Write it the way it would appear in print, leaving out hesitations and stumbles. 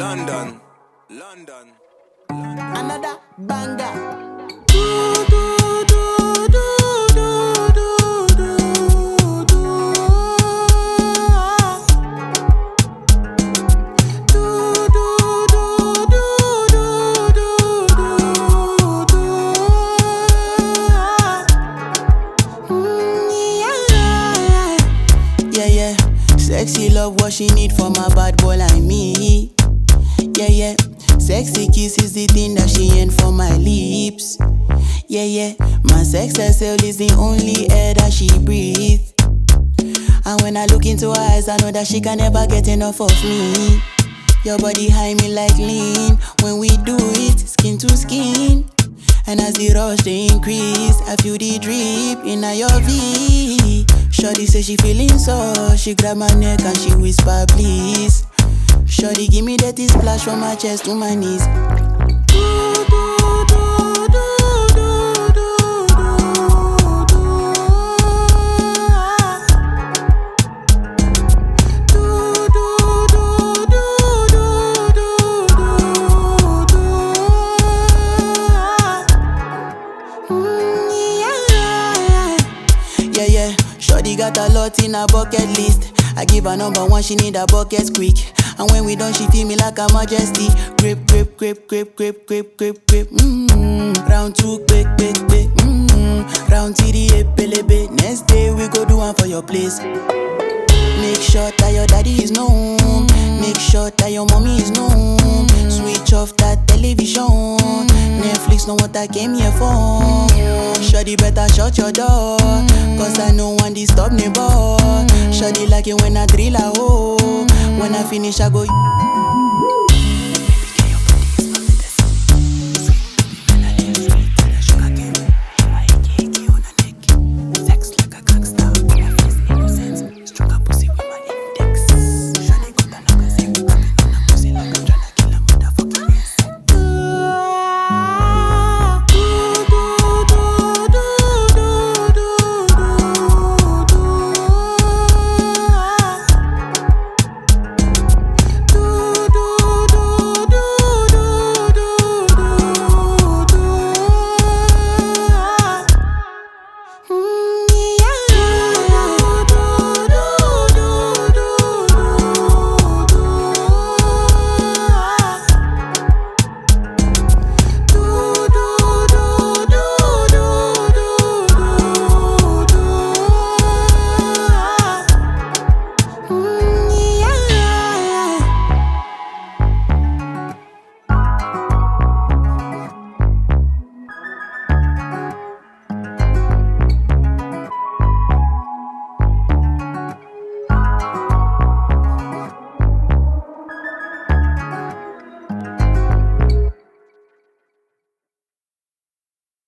London, London, London. Another banger. Sexy love, what she need from a bad boy like me. Yeah. Sexy kiss is the thing that she ain't for my lips. Yeah. My sex herself is the only air that she breathes. And when I look into her eyes, I know that she can never get enough of me. Your body high me like lean. When we do it, skin to skin. And as the rush they increase, I feel the drip in your V. Shorty say she feeling so, she grab my neck and she whisper please. Shorty give me that splash from my chest to my knees. Yeah. Shorty got a lot in her bucket list. I give her number one, she need a bucket quick. And when we done, she feel me like a majesty. Grip. Round two, quick. Round three, pelebe. Next day we go do one for your place. Make sure that your daddy is known. Make sure that your mommy is known. Switch off that television. Netflix know what I came here for. Shorty better shut your door, cause I know one disturb neighbor. Shorty like it when I drill a hole. When I finish I go